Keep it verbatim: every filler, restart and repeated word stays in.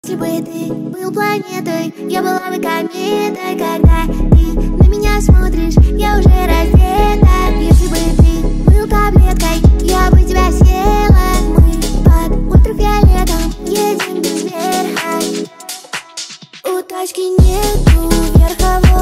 Если бы ты был планетой, я была бы кометой. Когда ты на меня смотришь, я уже раздета. Если бы ты был таблеткой, я бы тебя съела. Мы под ультрафиолетом едем без верха. У тачки нету верховой.